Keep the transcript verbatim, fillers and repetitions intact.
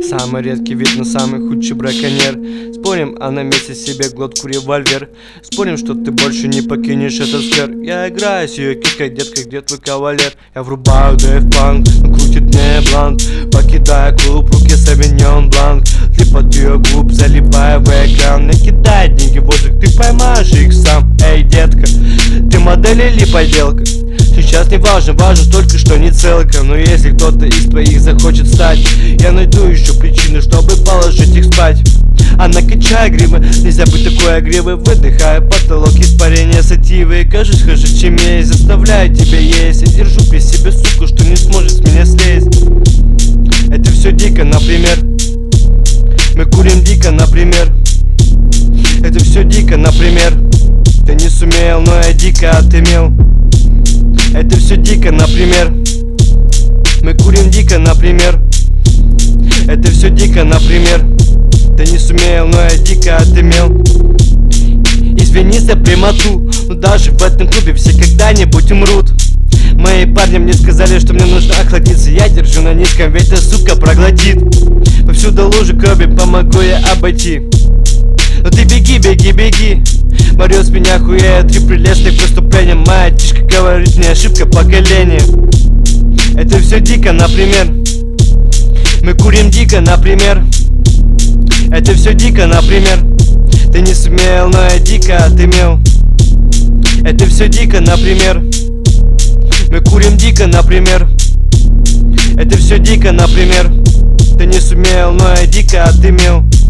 Самый редкий вид, но самый худший браконьер. Спорим, а на месте себе глотку револьвер. Спорим, что ты больше не покинешь этот сфер. Я играю с ее киской, детка, где твой кавалер? Я врубаю Дэйв Панк, он крутит мне блант. Покидая клуб, руки Савиньон Бланк. Ты под ее губ, залипая в экран. Не кидай деньги в воздух, ты поймаешь их сам. Эй, детка, ты модель или подделка? Сейчас не важно, важно только, что не целка. Но если кто-то из твоих захочет стать, я найду еще причины, чтобы положить их спать. А накачай гривы, нельзя быть такой агривой. Выдыхая потолок, испарения сативы. Кажись, хуже, чем есть, заставляю тебя есть. Я держу при себе, суку, что не сможет с меня слезть. Это все дико, например. Мы курим дико, например. Это все дико, например. Ты не сумел, но я дико отымел. Это все дико, например. Мы курим дико, например. Это все дико, например. Ты не сумел, но я дико отымел. Извини за прямоту, но даже в этом клубе все когда-нибудь умрут. Мои парни мне сказали, что мне нужно охладиться. Я держу на низком, ведь эта сука проглотит. Повсюду лужи крови, помогу я обойти. Но ты беги, беги, беги. Марио с меня хуеет три прелестных преступления. Моя тишка говорит, не ошибка поколения. Это все дико, например. Мы курим дико, например. Это все дико, например. Ты не сумел, но я дико отымел. Это все дико, например. Мы курим дико, например. Это все дико, например. Ты не сумел, но я дико отымел.